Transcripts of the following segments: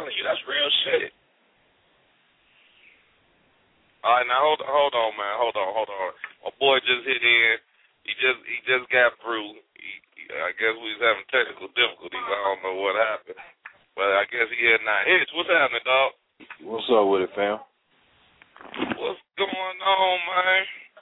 telling you, that's real shit. All right, now hold on, man. Hold on. My boy just hit in. He just got through. I guess we was having technical difficulties. I don't know what happened, but I guess he had 9 hits. What's happening, dog? What's up with it, fam? What's going on, man?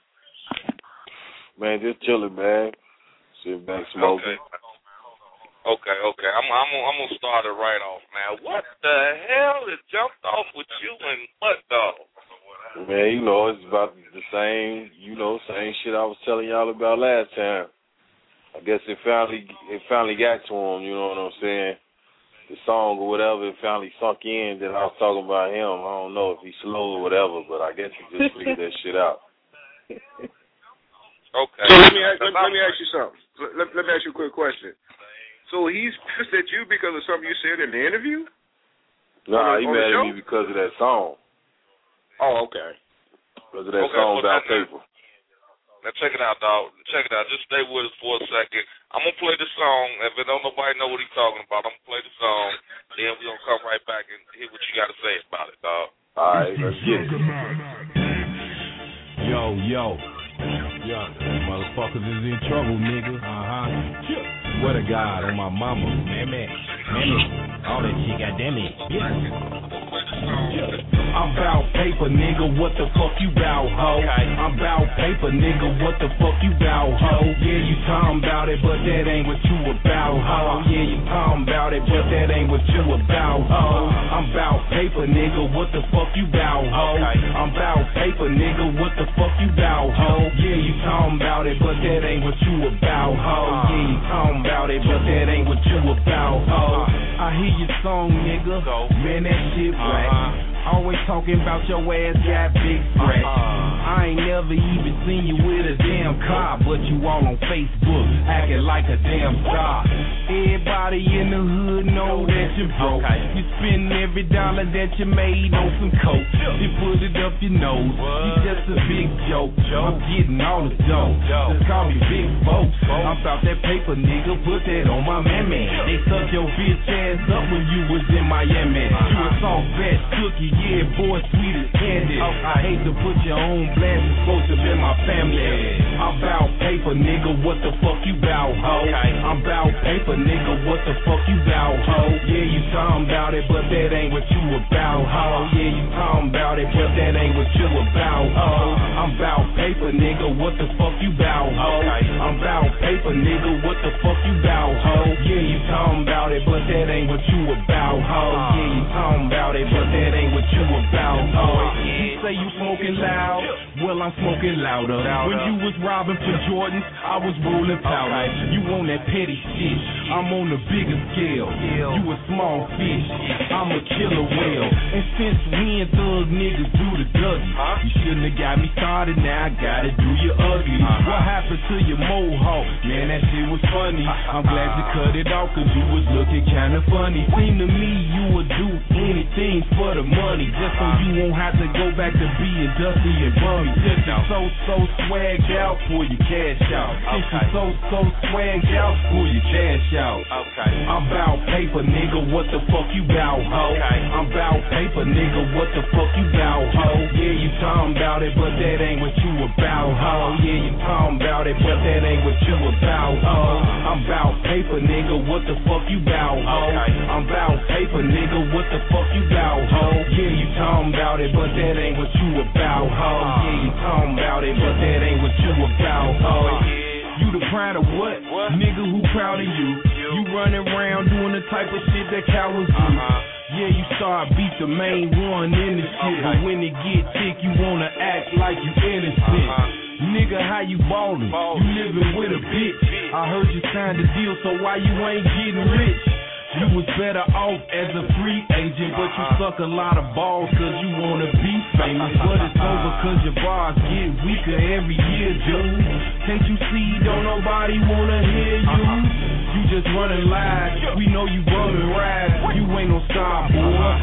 Man, just chilling, man. Sitting back smoking. Okay. I'm gonna start it right off, man. What the hell has jumped off with you and what, dog? Man, it's about the same, same shit I was telling y'all about last time. I guess it finally got to him, you know what I'm saying? The song or whatever, it finally sunk in that I was talking about him. I don't know if he's slow or whatever, but I guess he just figured that shit out. Okay. So let me ask you something. Let me ask you a quick question. So he's pissed at you because of something you said in the interview? Nah, he mad at me because of that song. Oh, okay. Because of that song about paper. Now check it out, dog. Check it out. Just stay with us for a second. I'm going to play the song. If don't nobody know what he's talking about, I'm going to play the song. Then we're going to come right back and hear what you got to say about it, dog. All right, let's get it. Yo. Motherfuckers is in trouble, nigga. Swear to God, on my mama. Man. All that shit, goddamn it. I'm bout paper, nigga, what the fuck you bout, ho? I'm bout paper, nigga, what the fuck you bout, ho? Yeah, you talking about it, but that ain't what you about, ho? Yeah, you talking about it, but that ain't what you about, ho? I'm bout paper, nigga, what the fuck you bout, ho? I'm bout paper, nigga, what the fuck you bout, ho? Yeah, you talking about it, but that ain't what you about, ho? Yeah, you talking about it, but that ain't what you about, ho? I hear your song, nigga, man, that shit whack. Always talking about your ass got big scratch. I ain't never even seen you with a damn car, but you all on Facebook acting like a damn star. Everybody in the hood know that you broke. You spend every dollar that you made on some coke. You put it up your nose. You just a big joke. I'm getting all the dough. Just call me Big Folks. I'm about that paper, nigga. Put that on my man. They suck your bitch ass up when you was in Miami. You a soft fat cookie. Yeah, boy, sweet as candy. I hate to put your own blast, it's supposed to be my family. I'm bout paper, nigga, what the fuck you bout, ho? I'm bout paper, nigga, what the fuck you bout, ho? Yeah, you talking about it, but that ain't what you about, ho? Yeah, you talking about it, but that ain't what you about, ho? I'm bout paper, nigga, what the fuck you bout, ho? I'm bout paper, nigga, what the fuck you bout, ho? Yeah, you talking about it, but that ain't what you about, ho? Yeah, you talking about it, but that ain't what you about, oh. You say you smoking loud, well I'm smoking louder. When you was robbing for Jordans, I was rolling powder. You on that petty shit, I'm on the bigger scale. You a small fish, I'm a killer whale. And since we and thug niggas do the Dougie, you shouldn't have got me started, now I gotta do you ugly. What happened to your mohawk? Man, that shit was funny. I'm glad you cut it off, cause you was looking kinda funny. Seem to me you would do anything for the money, just so you won't have to go back to being dusty and bummy. Since you're so swagged out, pull your cash out. Since you're so swagged out, pull your cash out. I'm bout paper, nigga, what the fuck you bout, ho? I'm bout paper, nigga, what the fuck you bout, ho? Yeah, you talking about it, but that ain't what you about, ho? Yeah, you talking about it, but that ain't what you about, ho? I'm bout paper, nigga, what the fuck you bout, ho? I'm bout paper, nigga, what the fuck you bout, ho? Yeah, you talking about it, but that ain't what you about, ho? Yeah, you talking about it, but that ain't what you about, ho? You the pride of what? Nigga, who proud of you? You running around doing the type of shit that cowards do. Yeah, you start beat the main one in the shit, but when it get thick, you wanna act like you innocent. Nigga, how you ballin'? You living with a bitch. I heard you signed a deal, so why you ain't getting rich? You was better off as a free agent, but you suck a lot of balls cause you wanna be famous. But it's over cause your bars get weaker every year, dude. Can't you see, don't nobody wanna hear you? You just running live, we know you running ride. You ain't no star, boy.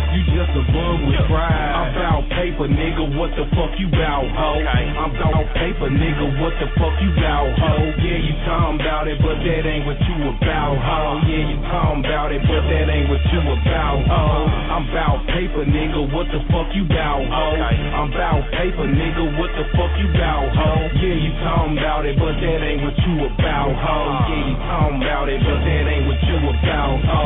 You just a bum with pride. I'm bout paper, nigga, what the fuck you bout, ho? I'm bout paper, nigga, what the fuck you bout, ho? Yeah, you talking about it, but that ain't what you about, ho? Yeah, you talking about it, but that ain't what you about, ho? I'm bout paper, nigga, what the fuck you bout, ho? I'm bout paper, nigga, what the fuck you bout, ho? Yeah, you talking about it, but that ain't what you about, ho? Yeah, you talking about it, but that ain't what you about, ho?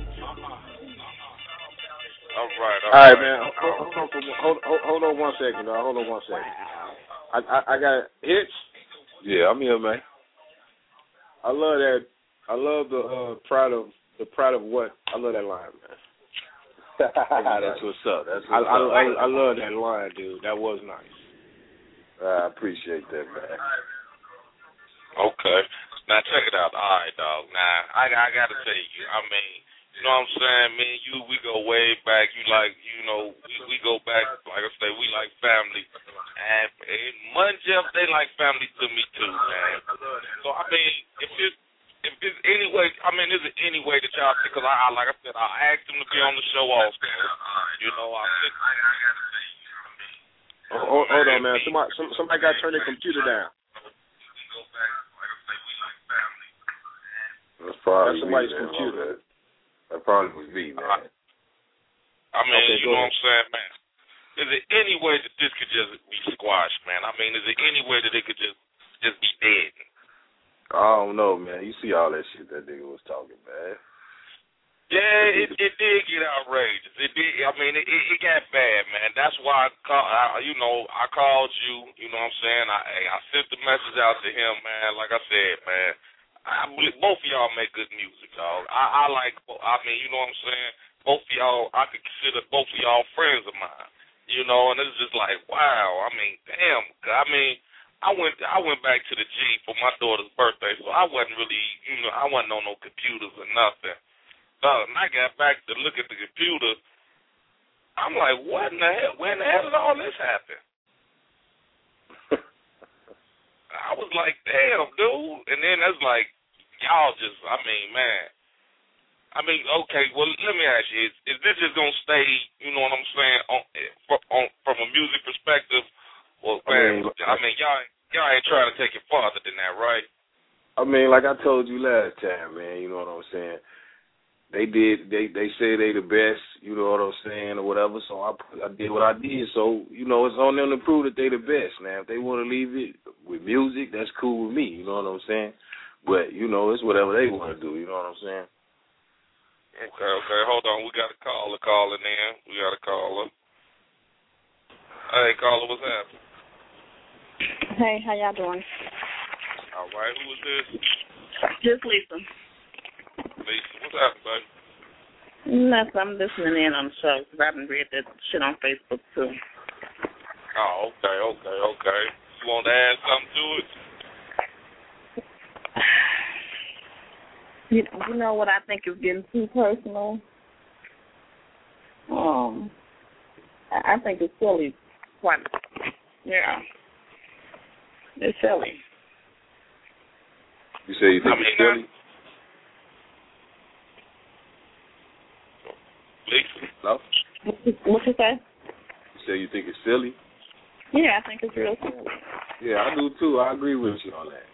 All right, man. Hold on 1 second, dog. Hold on 1 second. I got hits. Yeah, I'm here, man. I love that. I love the pride of what. I love that line, man. That's what's up. I love that line, dude. That was nice. I appreciate that, man. Okay. Now check it out. All right, dog. Now I gotta tell you. I mean, you know what I'm saying? Me and you, we go way back. You like, you know, we go back. Like I say, we like family. And Mud Jeff, they like family to me too, man. So I mean, if there's any way, I mean, is it any way that y'all? Because I like I said, I asked him to be on the show also. You know, Hold on, man. Somebody got to turn their computer down. That's probably somebody's me, computer. That probably was me, man. I mean, okay, you know what I'm saying, man? Is there any way that this could just be squashed, man? I mean, is there any way that it could just be dead? I don't know, man. You see all that shit that nigga was talking, man. Yeah, it did get outrageous. It did. I mean, it got bad, man. That's why I called you. You know what I'm saying? I sent the message out to him, man. Like I said, man, I believe both of y'all make good music, dog. I mean, you know what I'm saying? Both of y'all, I could consider both of y'all friends of mine. You know, and it's just like, wow. I mean, damn. I mean, I went back to the G for my daughter's birthday, so I wasn't really, I wasn't on no computers or nothing. And I got back to look at the computer. I'm like, what in the hell? When the hell did all this happen? I was like, damn, dude. And then that's like, y'all just, I mean, man. I mean, okay, well, let me ask you, is this just going to stay, you know what I'm saying, from a music perspective? Well, man, I mean y'all ain't trying to take it farther than that, right? I mean, like I told you last time, man, you know what I'm saying? They say they the best, you know what I'm saying, or whatever, so I did what I did. So, you know, it's on them to prove that they the best. Now, if they want to leave it with music, that's cool with me, you know what I'm saying? But, you know, it's whatever they want to do, you know what I'm saying? Okay, hold on. We got a caller calling in. We got a caller. Hey, caller, what's happening? Hey, how y'all doing? All right, who is this? Just Lisa. Lisa, what's happening, baby? Nothing. I'm listening in on the show because I haven't read that shit on Facebook, too. Oh, okay. You want to add something to it? You know what I think is getting too personal? I think it's silly. Yeah. It's silly. You say you think it's silly? No? What you say? You say you think it's silly? Yeah, I think it's real silly. Yeah, I do too. I agree with you on that.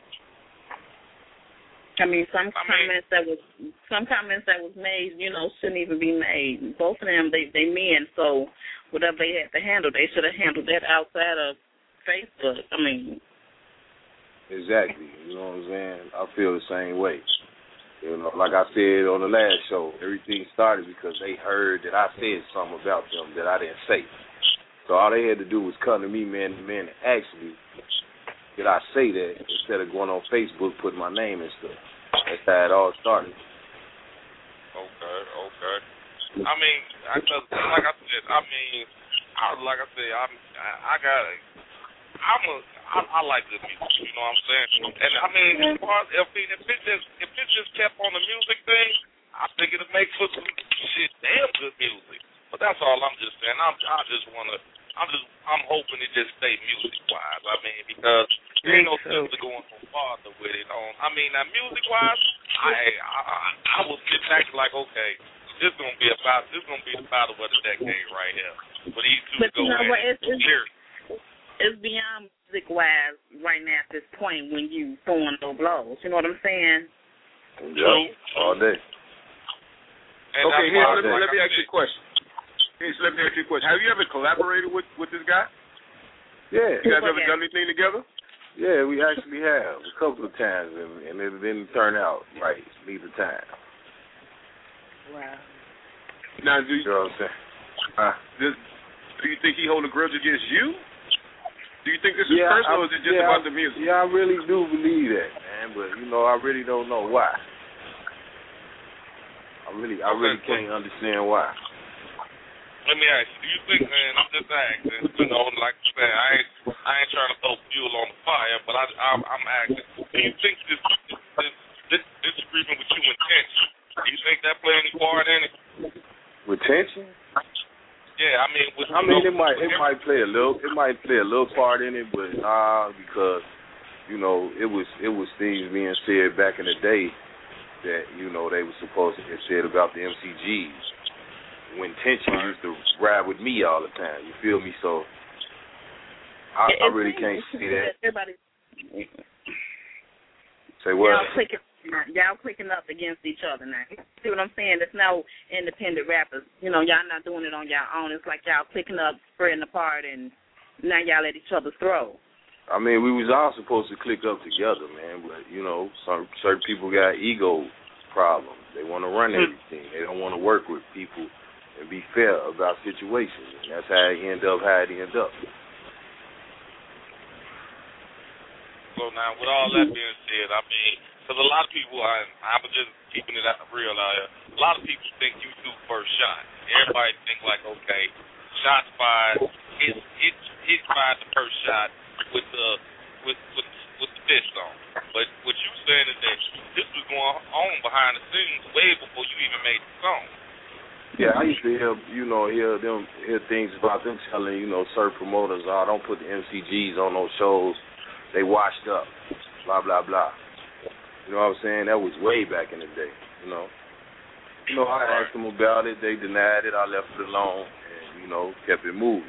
I mean, some comments that was made, you know, shouldn't even be made. Both of them, they men, so whatever they had to handle, they should have handled that outside of Facebook. I mean, exactly. You know what I'm saying? I feel the same way. You know, like I said on the last show, everything started because they heard that I said something about them that I didn't say. So all they had to do was come to me, man to man, and ask me, did I say that, instead of going on Facebook putting my name and stuff. That's how it all started. Okay. I mean, like I said, I like good music, you know what I'm saying? And I mean, as far as if it just kept on the music thing, I think it'll make for some shit damn good music. But that's all I'm just saying. I'm hoping it just stay music wise. I mean, because there ain't no sense to going no farther with it. I mean, now music wise, I will sit back like, okay, this gonna be the battle of the decade right here. For these two but to go you know what? It's beyond music-wise right now at this point when you throwing no blows. You know what I'm saying? Yeah, all day. Okay, let me ask you a question. Have you ever collaborated with this guy? Yeah. You guys ever done anything together? Yeah, we actually have a couple of times, and it didn't turn out right neither time. Wow. Now, do you know what I'm saying? Do you think he hold a grudge against you? Do you think this is personal, or is it just about the music? Yeah, I really do believe that, man. But I really don't know why. I really can't understand why. Let me ask you, do you think, man, I'm just asking, like I said, I ain't trying to throw fuel on the fire, but I'm asking, do you think this disagreement with you and Tension, do you think that play any part in it? With Tension? Yeah, I mean, it might play a little part in it, but because it was things being said back in the day that they were supposed to have said about the MCGs. When Tension used to ride with me all the time, you feel me? So I really can't see that. Say what? Y'all clicking up against each other now. See what I'm saying? There's no independent rappers. Y'all not doing it on y'all own. It's like y'all clicking up, spreading apart, and now y'all at each other's throat. I mean, we was all supposed to click up together, man. But some certain people got ego problems. They want to run everything. They don't want to work with people and be fair about situations. And that's how it end up. So now, with all that being said, I mean, because a lot of people, I was just keeping it real out here, a lot of people think you do first shot. Everybody think like, okay, shots fired, it fired the first shot with the diss song. But what you saying is that this was going on behind the scenes way before you even made the song. Yeah, I used to hear things about them telling, certain promoters, don't put the MCGs on those shows. They washed up, blah, blah, blah. You know what I'm saying? That was way back in the day, I asked them about it. They denied it. I left it alone and, kept it moving,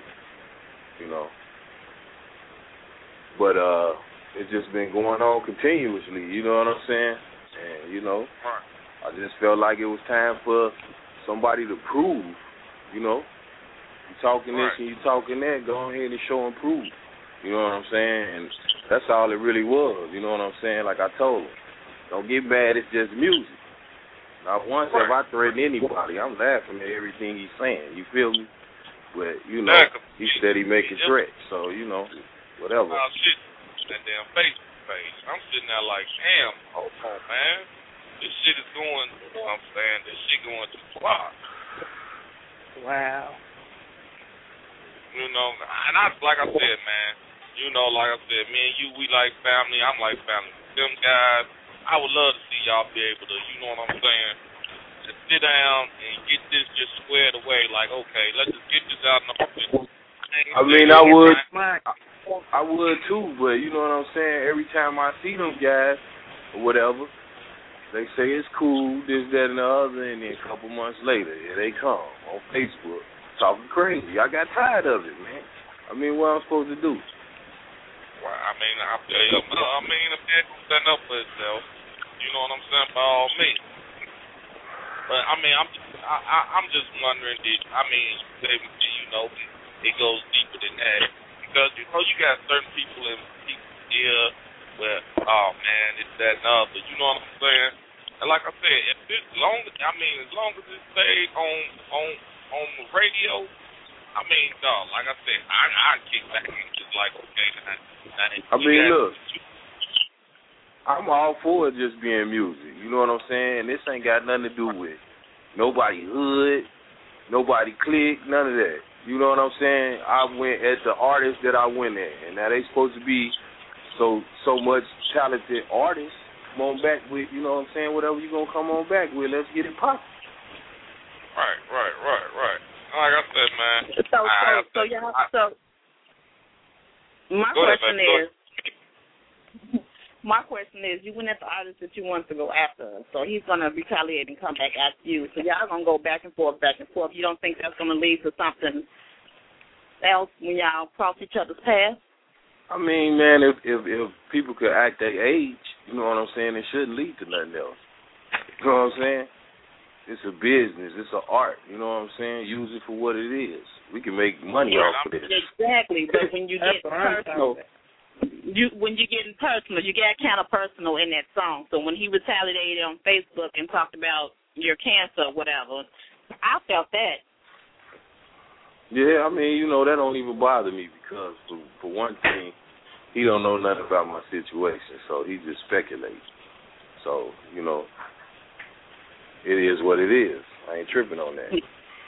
But it's just been going on continuously, you know what I'm saying? And, I just felt like it was time for somebody to prove, you talking this and you talking that, go ahead and show and prove. You know what I'm saying? And that's all it really was, you know what I'm saying? Like I told him, don't get mad, it's just music. Not once have I threatened anybody. I'm laughing at everything he's saying, you feel me? But, he said he making threats, so, whatever. Oh, shit, that damn Facebook page. I'm sitting there like, damn, hold on, man. This shit is going, this shit going too far. Wow. And like I said, man, like I said, me and you, we like family. I'm like family. Them guys, I would love to see y'all be able to, you know what I'm saying, just sit down and get this just squared away. Like, okay, let's just get this out in the open. I mean, I would too, but you know what I'm saying? Every time I see them guys or whatever, they say it's cool, this, that, and the other, and then a couple months later, here they come on Facebook talking crazy. I got tired of it, man. I mean, what I'm supposed to do? Well, I mean, if they stand up for itself, you know what I'm saying, by all means. But I mean, I'm just wondering, it goes deeper than that because you got certain people here where, oh man, it's that and other. You know what I'm saying? And like I said, as long as it stays on the radio, I mean, dog, like I said, I kick back and just like, okay, look, I'm all for it just being music. You know what I'm saying? This ain't got nothing to do with nobody hood, nobody clique, none of that. You know what I'm saying? I went at the artists that I went at, and now they supposed to be so much talented artists. Come on back with, you know what I'm saying, whatever you gonna come on back with, let's get it poppin'. Right. Like I said, man. My My question is, you went at the artist that you want to go after, so he's going to retaliate and come back after you. So y'all going to go back and forth. You don't think that's going to lead to something else when y'all cross each other's paths? I mean, man, if people could act their age, you know what I'm saying, it shouldn't lead to nothing else. You know what I'm saying? It's a business. It's an art. You know what I'm saying? Use it for what it is. We can make money off of this. Exactly, but when you get personal, when you're getting personal, you get kind of personal in that song. So when he retaliated on Facebook and talked about your cancer or whatever, I felt that. Yeah, I mean, you know, that don't even bother me because, for one thing, he don't know nothing about my situation, so he just speculates. So, you know, it is what it is. I ain't tripping on that.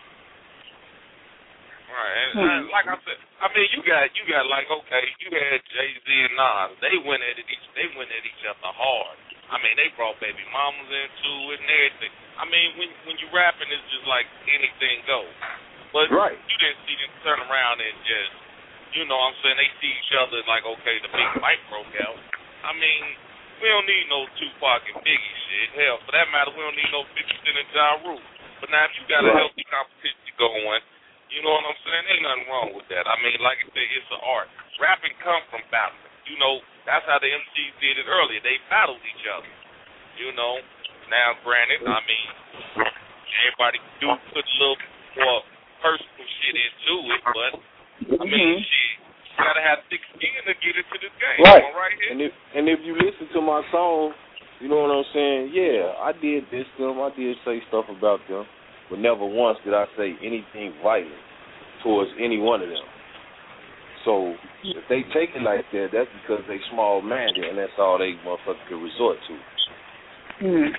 Right, and like I said, I mean, you got like, okay, you had Jay-Z and Nas. They went at each other hard. I mean, they brought baby mamas into it and everything. I mean, when you rapping, it's just like anything goes. But right. You didn't see them turn around and just, you know what I'm saying, they see each other like, okay, the big fight broke out. I mean, we don't need no Tupac and Biggie shit. Hell, for that matter, we don't need no 50 Cent and Ja Rule. But now if you got a healthy competition going, you know what I'm saying? Ain't nothing wrong with that. I mean, like I said, it's an art. Rapping comes from battling. You know, that's how the MCs did it earlier. They battled each other. You know, now granted, I mean, everybody do put a little more personal shit into it, but I mean, shit, you gotta have thick skin to get into this game. Right. Right here. And if you listen to my song, you know what I'm saying? Yeah, I did diss them. I did say stuff about them. But never once did I say anything violent towards any one of them. So if they take it like that, that's because they small-minded, and that's all they motherfuckers could resort to. Okay.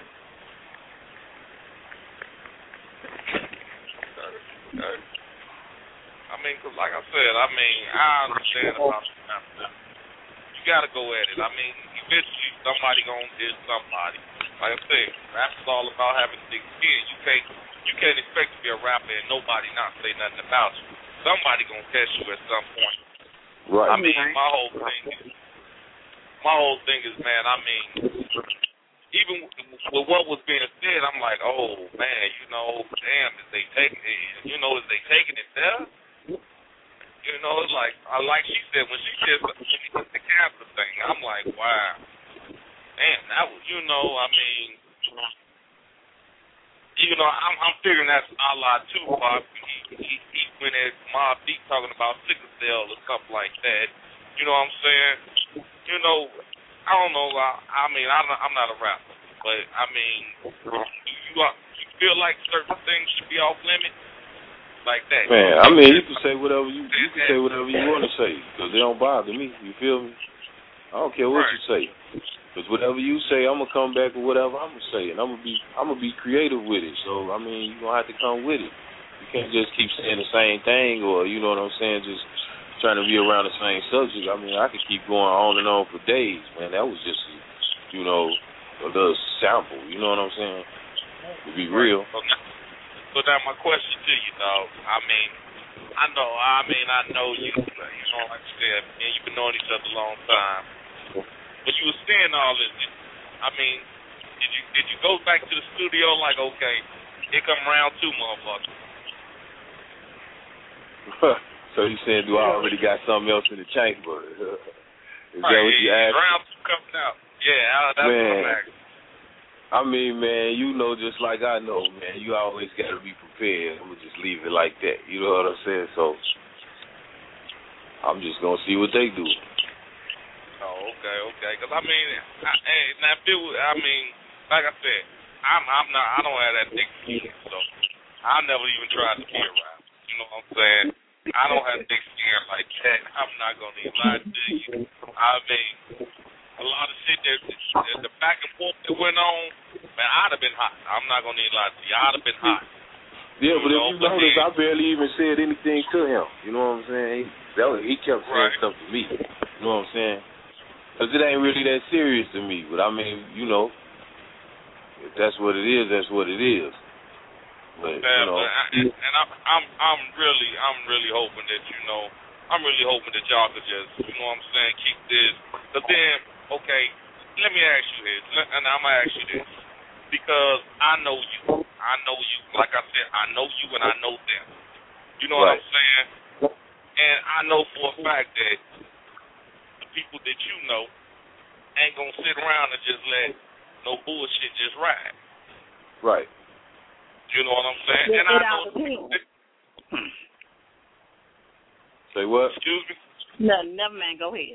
I mean, cause like I said, I mean, I understand about the you got to go at it. I mean, eventually somebody going to diss somebody. Like I said, rap is all about having thick skin. You can't expect to be a rapper and nobody not say nothing about you. Somebody gonna test you at some point. Right. I mean, my whole thing is, man. I mean, even with what was being said, I'm like, oh man, you know, damn, is they taking it there? You know, it's like she said when she did the cancer thing, I'm like, wow, damn, that was, you know, I mean. You know, I'm figuring that's a la Tupac. He went at Mobb Deep talking about sickle cell or something like that. You know what I'm saying? You know, I don't know. I mean, I'm not a rapper, but I mean, you feel like certain things should be off limits like that? Man, I mean, you can say whatever you can say whatever you want to say because they don't bother me. You feel me? I don't care what you say. Because whatever you say, I'm gonna come back with whatever I'm gonna say, and I'm gonna be creative with it. So I mean, you are gonna have to come with it. You can't just keep saying the same thing, or you know what I'm saying, just trying to be around the same subject. I mean, I could keep going on and on for days, man. That was just, you know, a little sample. You know what I'm saying? To be real. So now my question to you, dog. I mean, I know you. You know, like I said, man, you've been knowing each other a long time. But you were saying all this. I mean, did you go back to the studio like, okay, here come round 2, motherfucker? So you saying, do I already got something else in the chamber? Is that what you asked? Round 2 coming out. Yeah, that's what I'm asking. I mean, man, you know, just like I know, man, you always got to be prepared. I'm going to just leave it like that. You know what I'm saying? So I'm just going to see what they do. Oh, okay. Because I mean, like I said, I don't have that thick skin, so I never even tried to be a rapper. You know what I'm saying? I don't have thick skin like that. I'm not gonna even lie to you. I mean, a lot of shit that the back and forth that went on, man, I'd have been hot. I'm not gonna even lie to you. I'd have been hot. Yeah, but if you notice, I barely even said anything to him. You know what I'm saying? He kept saying stuff to me. You know what I'm saying? Because it ain't really that serious to me. But, I mean, you know, if that's what it is, that's what it is. But, you know. And I'm really hoping that, you know, I'm really hoping that y'all could just, you know what I'm saying, keep this. But then, okay, let me ask you this, and I'm gonna ask you this because I know you. Like I said, I know you and I know them. You know what I'm saying? And I know for a fact that the people that you know ain't gonna sit around and just let no bullshit just ride. Right. You know what I'm saying? And I know. Say what? Excuse me? No, never mind. Go ahead.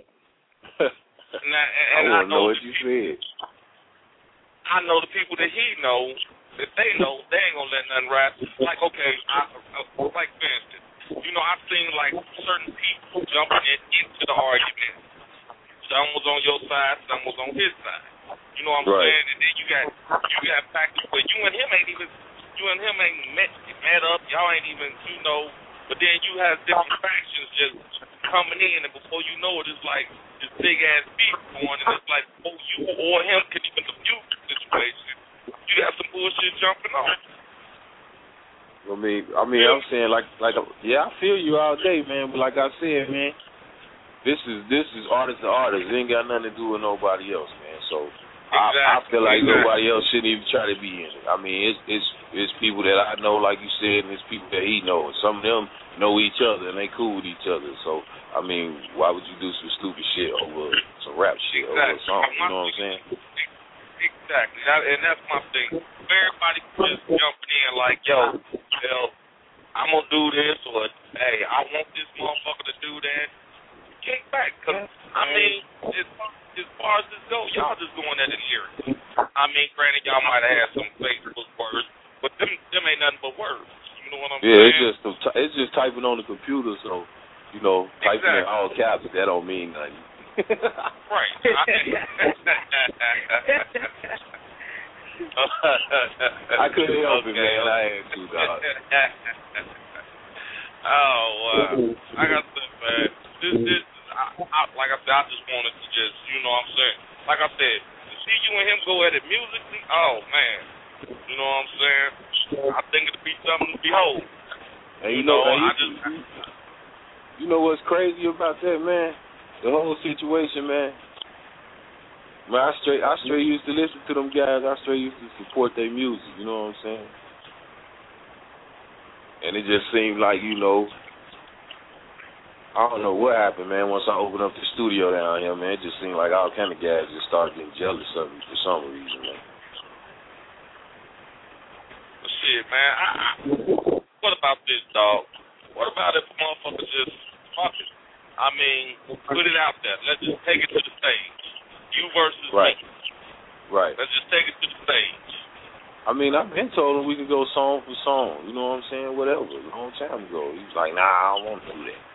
I want to know what you said. I know the people that he knows, that they know, they ain't gonna let nothing ride. Like, okay, like for instance, you know, I've seen like certain people jumping into the argument. Some was on your side, some was on his side. You know what I'm saying? And then you got factors where you and him ain't met up. Y'all ain't even, you know. But then you have different factions just coming in, and before you know it, it's like this big ass beef going, and it's like before you or him can even defuse the situation, you got some bullshit jumping off. I mean, I'm saying like, yeah, I feel you all day, man. But like I said, man, this is artist to artist. It ain't got nothing to do with nobody else, man. So exactly. I feel like nobody else shouldn't even try to be in it. I mean, it's people that I know, like you said, and it's people that he knows. Some of them know each other and they cool with each other. So I mean, why would you do some stupid shit over some rap shit over a song? You know what I'm saying? Exactly, and that's my thing. Everybody just jumping in like, yo, I'm gonna do this, or hey, I want this motherfucker to do that. Kick back, cause I mean, as far as this goes, y'all just going at it here. I mean, granted, y'all might have had some Facebook words, but them ain't nothing but words. You know what I'm saying? Yeah, it's just typing on the computer, so you know, typing in all caps, that don't mean nothing. Right. I couldn't help it, man. I had to, dog. Oh, wow. Like I said, man, this like I said, I just wanted to just, you know what I'm saying? Like I said, to see you and him go at it musically, oh, man. You know what I'm saying? I think it'll be something to behold. And you know what's crazy about that, man? The whole situation, man. I straight used to listen to them guys. I straight used to support their music. You know what I'm saying? And it just seemed like, you know, I don't know what happened, man. Once I opened up the studio down here, man, it just seemed like all kind of guys just started getting jealous of me for some reason, man. Shit, man. What about this, dog? What about if motherfuckers just fuck it? I mean, put it out there. Let's just take it to the stage. You versus me. Right. Let's just take it to the stage. I mean, I've been told him we could go song for song. You know what I'm saying? Whatever. A long time ago. He was like, nah, I don't want to do that.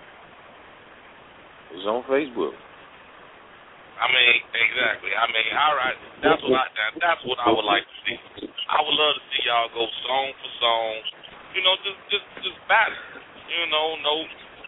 It's on Facebook. I mean, exactly. I mean, all right. That's what I would like to see. I would love to see y'all go song for song. You know, just battle. You know, no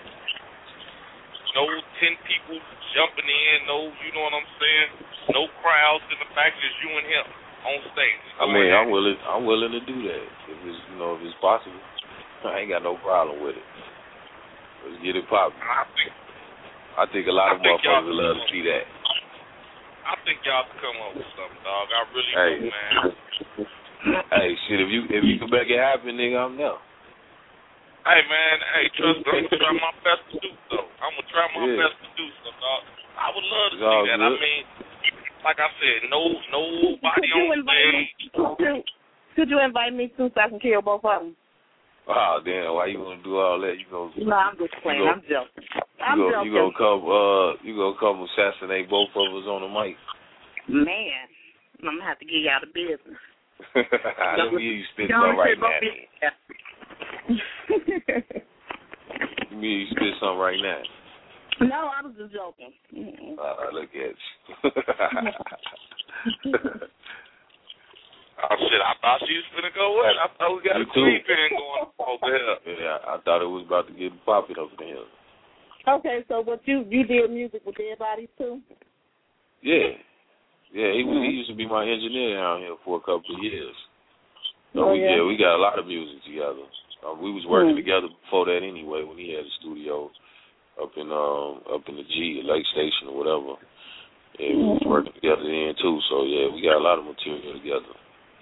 10 people jumping in, you know what I'm saying? No crowds, and the fact is you and him on stage. I mean, I'm willing to do that if it's possible. I ain't got no problem with it. Let's get it popping. I think a lot of motherfuckers would love to see that. I think y'all can come up with something, dog. I really do, man. Hey, shit, if you can make it happen, nigga, I'm there. Hey, man, trust me, I'm going to try my best to do so. I'm going to try my best to do so, dog. I would love to see that. Good. I mean, like I said, nobody on stage. Could you invite me too so I can kill both of them? Oh, damn, why you want to do all that? No, I'm just playing. I'm joking. You gonna come assassinate both of us on the mic? Man, I'm going to have to get y'all the business. Let me spit some right now. Let me spit some right now. No, I was just joking. Look at you. Oh, shit, I thought she was finna go in. I thought we got a queen pen going over here. Yeah, I thought it was about to get popping over there. Okay, so what you did music with Dead Bodies too? Yeah. Yeah, he used to be my engineer down here for a couple of years. So we got a lot of music together. We was working together before that anyway when he had a studio up in the G, Lake Station or whatever. Yeah, we was working together then too. So yeah, we got a lot of material together.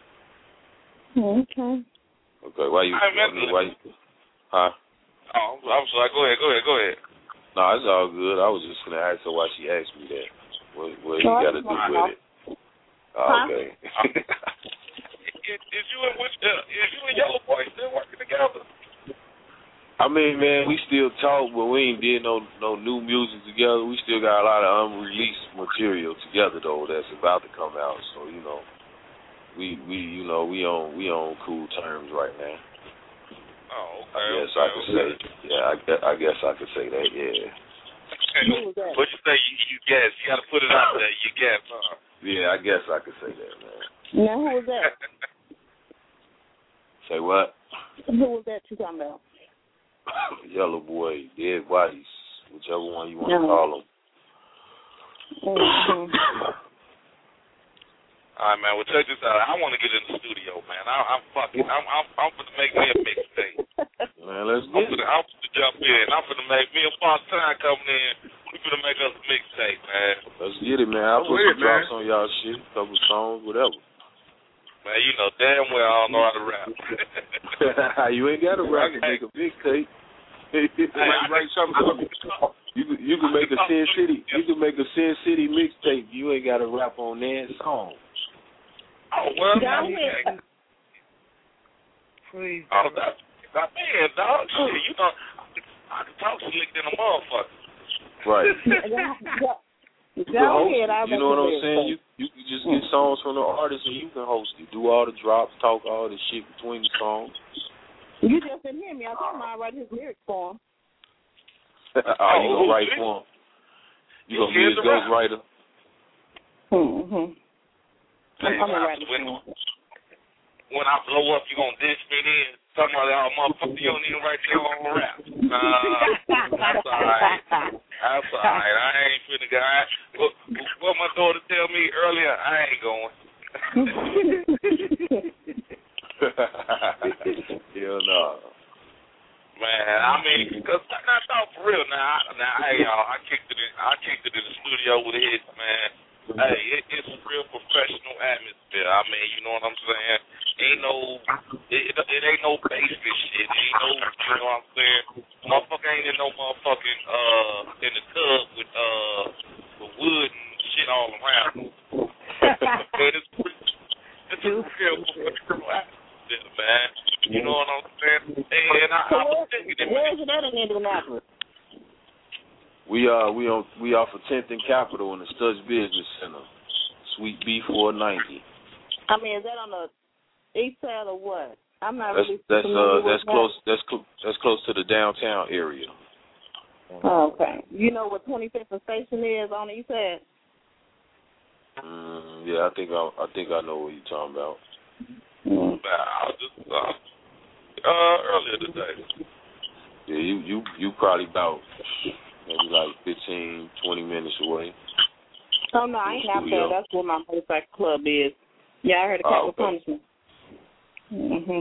Okay. Okay, why you? Huh? Oh, I'm sorry. Go ahead. No, it's all good. I was just gonna ask her why she asked me that. What you got to do with it? Okay. Is you and Yellow Boy still working together? I mean, man, we still talk, but we ain't did no new music together. We still got a lot of unreleased material together though that's about to come out. So we on cool terms right now. Oh, okay. I guess I could say. Yeah, I guess I could say that. Yeah. What you say? You guess? You got to put it out there. You guess, huh? Yeah, I guess I could say that, man. Now, who was that? Say what? Who was that you talking about? Yellow Boy, Dead Bodies, whichever one you want to call them. Mm-hmm. All right, man. Well, check this out. I want to get in the studio, man. I'm gonna make me a mixtape. Man, let's get it. I'm gonna jump in. I'm gonna make me a part-time coming in. We gonna make us a mixtape, man. Let's get it, man. I'll put some drops on y'all shit, a couple songs, whatever. Man, you know damn well I don't know how to rap. You ain't got to rap to make a mixtape. Write something. You can make a Sin City. You can make a Sin City mixtape. You ain't got to rap on that song. Oh well, please. Oh, that's man, dog. Shit, you know, I can talk slick than a motherfucker. Right. Go ahead. You know what I'm saying? You can just get songs from the artist and you can host it. Do all the drops, talk all the shit between the songs. You just didn't hear me. I told him I write his lyrics for him. You gonna write for him? You gonna be his ghostwriter? Mm-hmm. I'm gonna write it for him. When I blow up, you gonna dish me then? Talking about that motherfucker, you don't even write your own rap. That's all right. That's all right. I ain't finna go. What my daughter tell me earlier, I ain't going. Hell no. Man, I mean, cause I thought for real. Now, hey y'all, I kicked it in the studio with a hit, man. Hey, it's a real professional atmosphere. I mean, you know what I'm saying? It ain't no basement shit. It ain't no, you know what I'm saying? Motherfucker ain't in no motherfucking in the tub with wood and shit all around. Man, it's a real professional atmosphere, man. You know what I'm saying? And I was thinking that. Where is it at in Indianapolis? We off of 10th and Capitol in the Studs Business Center, Suite B490. I mean, is that on the east side or what? I'm not that's really that's close. That's close to the downtown area. Oh, okay. You know what 25th Station is on the east side? Yeah, I think I know what you're talking about. I was just earlier today. Yeah, you probably about maybe like 15, 20 minutes away. Oh, no, I ain't out there. That's where my motorcycle club is. Yeah, I heard of Capital Punishment. Mm-hmm.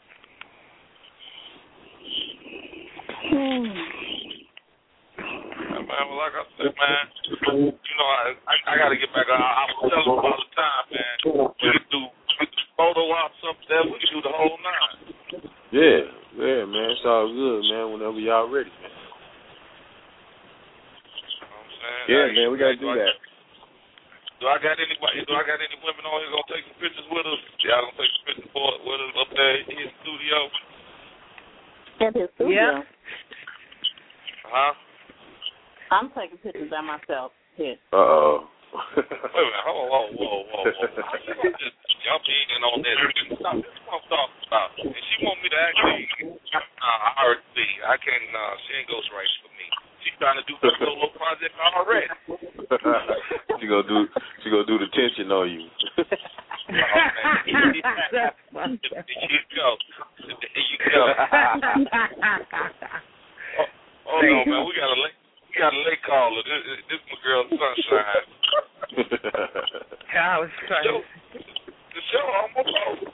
Man, well, like I said, man, you know, I got to get back. I was telling them all the time, man, we can do photo ops up there. We can do the whole nine. Yeah, man, it's all good, man, whenever y'all ready, man. Yeah, man, we got to do that. Do I got any women on here gonna take some pictures with us? Y'all gonna take some pictures with us up there in his studio? At his studio? Yeah. Huh? I'm taking pictures by myself. Here. Uh-oh. Wait a minute. Whoa. How you gonna just jump in on that? Stop. That's what I'm talking about. And she want me to actually, I already see. I can't, she ain't ghostwriting for me. She's trying to do her solo project already. She gonna do the tension on you. There you go. Oh no, man, we got a late caller. This my girl Sunshine. God, was crazy. The show almost over.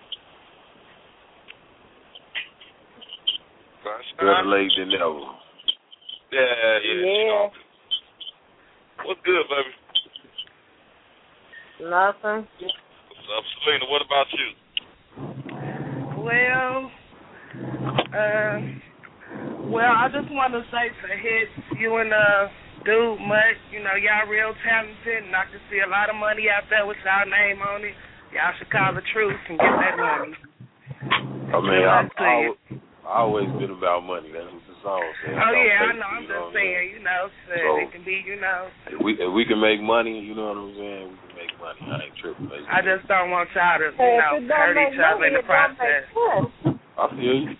Sunshine. Better late than never. Yeah. What's good, baby? Nothing. What's up, Selena? What about you? Well, I just want to say to hits, you and Dude Mutt, you know, y'all real talented, and I can see a lot of money out there with y'all name on it. Y'all should call the truth and get that money. I mean, I've always been about money. That's what the song says. Oh, yeah, I know. I'm just saying, you know, so it can be, you know. If we can make money, you know what I'm saying? We can make money. I ain't tripping. I just don't want y'all to, you know, hurt each other in the process. I feel you.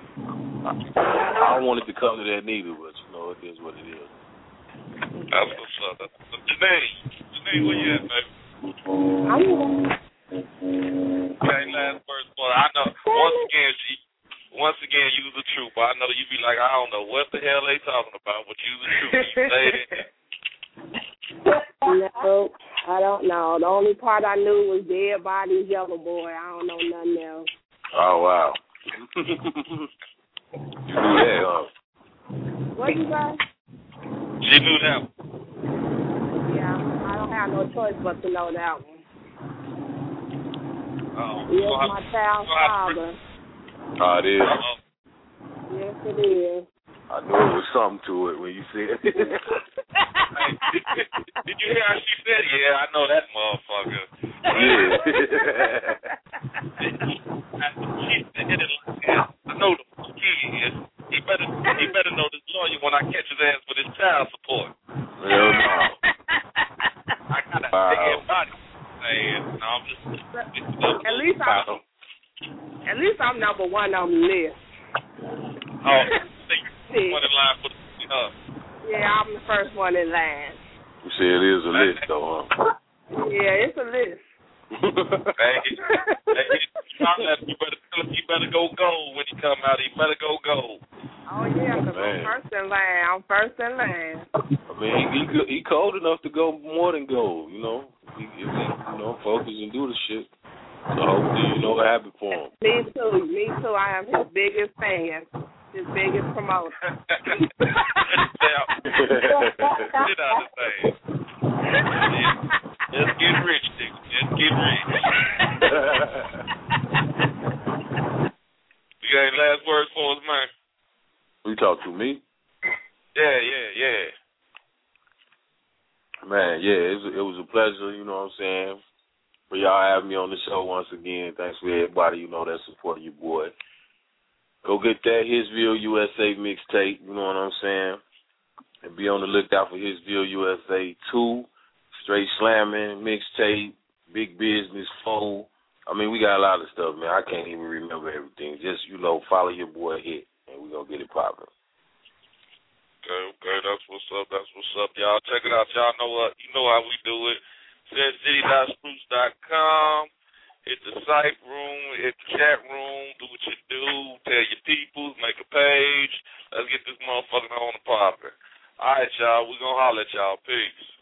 I don't want it to come to that neither, but, you know, it is what it is. That's what's up. Janae, where you at, baby? Okay, last words, boy. I know, once again, you the truth, but I know you be like, I don't know what the hell they talking about, but you the truth. You say it. No, I don't know. The only part I knew was Dead Bodies, Yellow Boy. I don't know nothing else. Oh, wow. You knew that, huh? What you say? She knew that one. Yeah, I don't have no choice but to know that one. Yes, my child's father. Oh, it is? Yes, it is. I knew it was something to it when you said it. Did you hear how she said, yeah, I know that motherfucker. Yeah. I know the kid is. He better know this lawyer when I catch his ass with his child support. Hell no. I gotta take everybody. No, I'm just At least I'm number one on the list. Oh, you one in line for the Yeah, I'm the first one in line. You say it is a list, though, huh? Yeah, it's a list. you better go gold when you come out. You better go gold. Oh, yeah, because I'm first in line. I mean, he cold enough to go more than gold, you know. If he focus and do the shit. So hopefully you know what happened for him. Me too. I am his biggest fan. His biggest promoter. Get out of the thing. Just get rich, nigga. Just get rich. You got any last words for us, man? You talk to me? Yeah. Man, it was a pleasure, you know what I'm saying, for y'all having me on the show once again. Thanks for everybody, you know, that supported your boy. Go get that Hisville USA mixtape, you know what I'm saying, and be on the lookout for Hisville USA 2, Straight Slamming, mixtape, Big Business 4. I mean, we got a lot of stuff, man. I can't even remember everything. Just, you know, follow your boy Hit, and we're going to get it popping. Okay, that's what's up. Y'all check it out. Y'all know what? You know how we do it. SedCity.spruce.com. Hit the site room, hit the chat room, do what you do, tell your people, make a page. Let's get this motherfucker on the poppin'. All right, y'all. We gonna holler at y'all. Peace.